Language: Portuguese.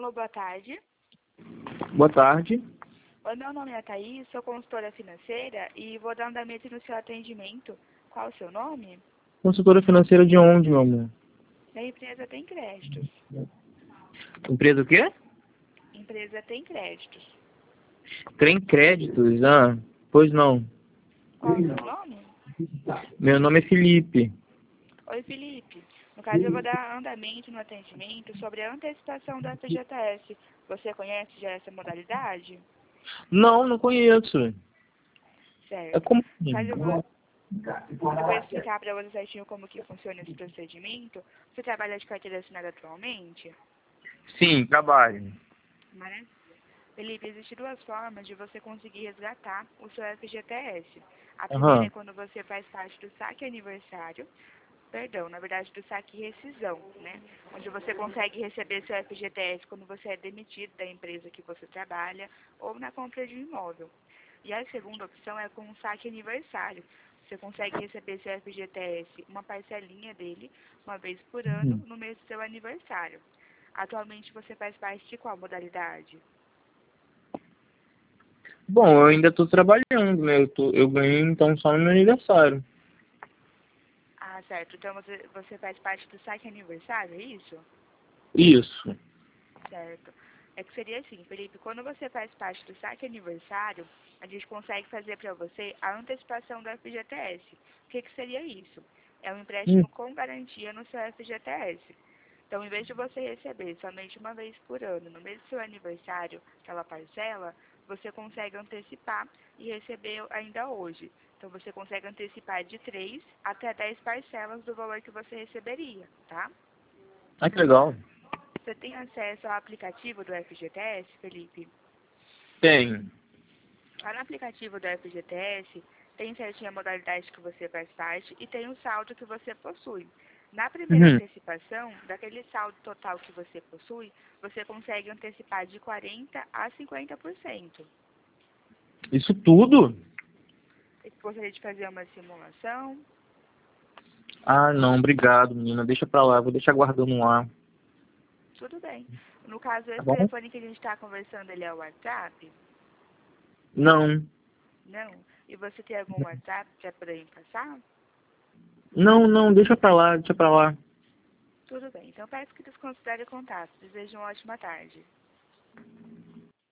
Alô, boa tarde. Boa tarde. O meu nome é Thaís, sou consultora financeira e vou dar andamento no seu atendimento. Qual o seu nome? Consultora financeira de onde, meu amor? A empresa tem créditos. Empresa o quê? Empresa tem créditos. Tem créditos? Ah, pois não. Qual o seu nome? Meu nome é Felipe. Oi, Felipe. No caso, eu vou dar andamento no atendimento sobre a antecipação da FGTS. Você conhece já essa modalidade? Não, não conheço. É Certo. como No caso, assim? eu vou explicar para você certinho como que funciona esse procedimento. Você trabalha de carteira assinada atualmente? Sim, trabalho. Maravilha. Felipe, existem duas formas de você conseguir resgatar o seu FGTS. A primeira é Aham. quando você faz parte do saque aniversário, perdão, na verdade do saque rescisão, né? Onde você consegue receber seu FGTS quando você é demitido da empresa que você trabalha ou na compra de um imóvel. E a segunda opção é com o saque aniversário. Você consegue receber seu FGTS, uma parcelinha dele, uma vez por ano, Uhum. no mês do seu aniversário. Atualmente você faz parte de qual modalidade? Bom, eu ainda estou trabalhando, né? Eu ganhei então só no meu aniversário. Ah, certo. Então você faz parte do saque aniversário, é isso? Isso. Certo. É que seria assim, Felipe, quando você faz parte do saque aniversário, a gente consegue fazer para você a antecipação do FGTS. O que, que seria isso? É um Hum. empréstimo com garantia no seu FGTS. Então, em vez de você receber somente uma vez por ano, no mês do seu aniversário, aquela parcela, você consegue antecipar e receber ainda hoje. Então, você consegue antecipar de 3 até 10 parcelas do valor que você receberia, tá? Ah, que legal. Você tem acesso ao aplicativo do FGTS, Felipe? Tem. Lá no aplicativo do FGTS, tem certinho a modalidade que você faz parte e tem o saldo que você possui. Na primeira Uhum. antecipação, daquele saldo total que você possui, você consegue antecipar de 40% a 50%. Isso tudo? Eu gostaria de fazer uma simulação. Ah, não, obrigado, menina. Deixa pra lá, vou deixar guardando lá. Tudo bem. No caso, Tá esse bom? telefone que a gente está conversando, ele é o WhatsApp? Não. Não. E você tem algum WhatsApp para poder me passar? Não, não, deixa pra lá, deixa pra lá. Tudo bem. Então, peço que desconsidere o contato. Desejo uma ótima tarde.